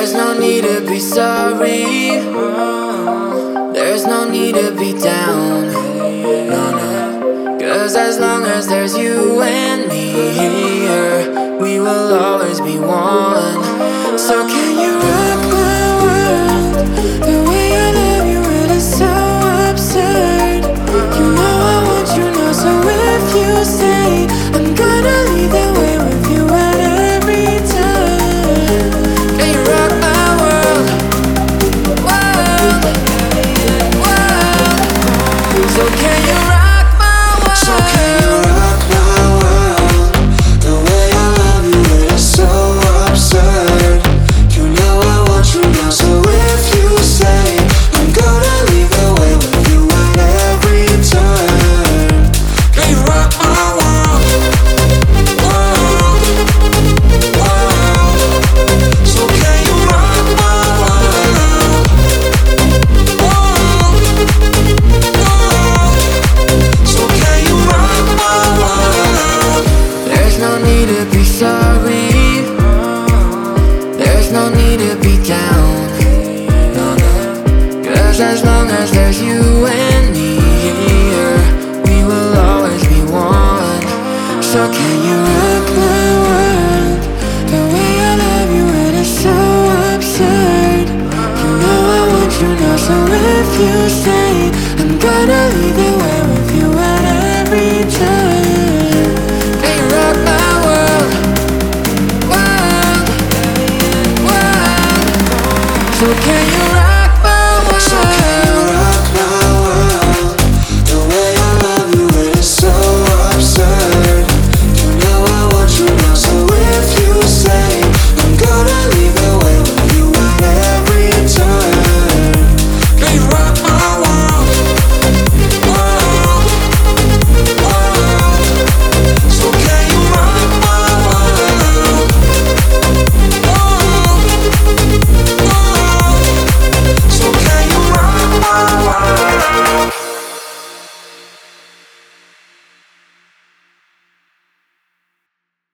There's no need to be sorry. There's no need to be down. No, no. 'Cause as long as there's you and me here, we will always be one. So can you rock my world the way I love you? It is so absurd. You know I want you now, so if you say I'm gonna leave that way with you at every turn. Can you rock my world? World, world. So can you rock my world? So can you rock my world the way I love you? It is so absurd. You know I want you now, so if you say I'm gonna leave the way with you at every turn. Can you rock my world? World, world. So can you rock my world? World, world. So can you rock my world? There's no need to be sorry. There's no need to be down. No, no. 'Cause as long as there's you and me here, we will always be one. So can you rock my world the way I love you? It is so absurd. You know I want you now, so if you say I'm gonna leave the way with you at every turn. Can you rock my world? World, world. So can you